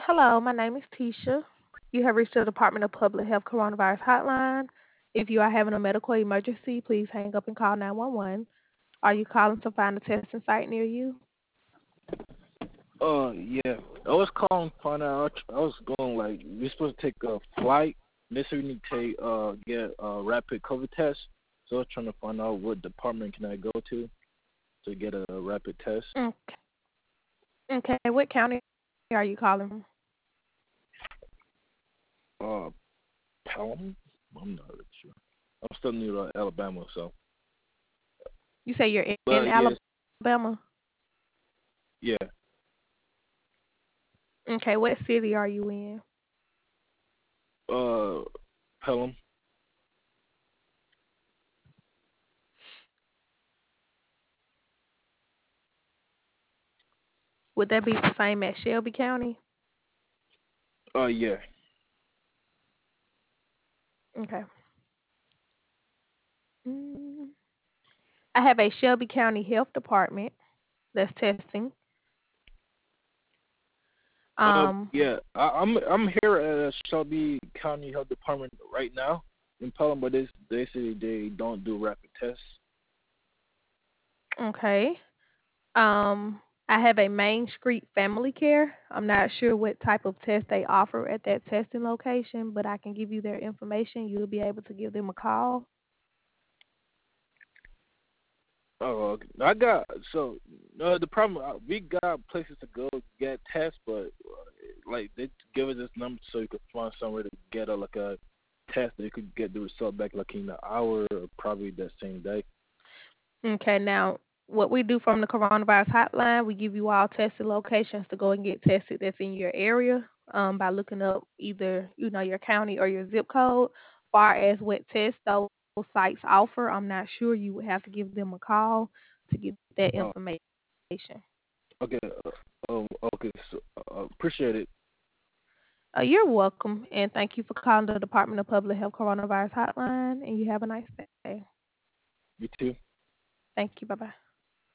Hello, my name is Tisha. You have reached the Department of Public Health Coronavirus Hotline. If you are having a medical emergency, please hang up and call 911. Are you calling to find a testing site near you? Yeah. I was calling to find out. I was going like we're supposed to take a flight. Necessarily need to get a rapid COVID test. So I was trying to find out what department can I go to get a rapid test. Okay. Okay, what county are you calling from? Uh, Pelham? I'm not really sure. I'm still new to Alabama, so. You say you're in But yes, Alabama? yeah. Okay, what city are you in? Uh, Pelham. Would that be the same as Shelby County? Yeah. Okay. Mm, I have a Shelby County Health Department that's testing. Um, Yeah. I'm here at Shelby County Health Department right now in Pelham, but they say they don't do rapid tests. okay. I have a Main Street Family Care. I'm not sure what type of test they offer at that testing location, but I can give you their information. You'll be able to give them a call. Oh, okay. I got so the problem we got places to go get tests, but like they give us this number so you could find somewhere to get a test that you could get the result back like in an hour or probably that same day. Okay, now what we do from the coronavirus hotline, we give you all tested locations to go and get tested that's in your area by looking up either your county or your zip code. Far as what tests those sites offer, I'm not sure. You would have to give them a call to get that Oh, information. okay. Okay. So appreciate it. You're welcome, and thank you for calling the Department of Public Health Coronavirus Hotline, and you have a nice day. You too. Thank you. Bye-bye.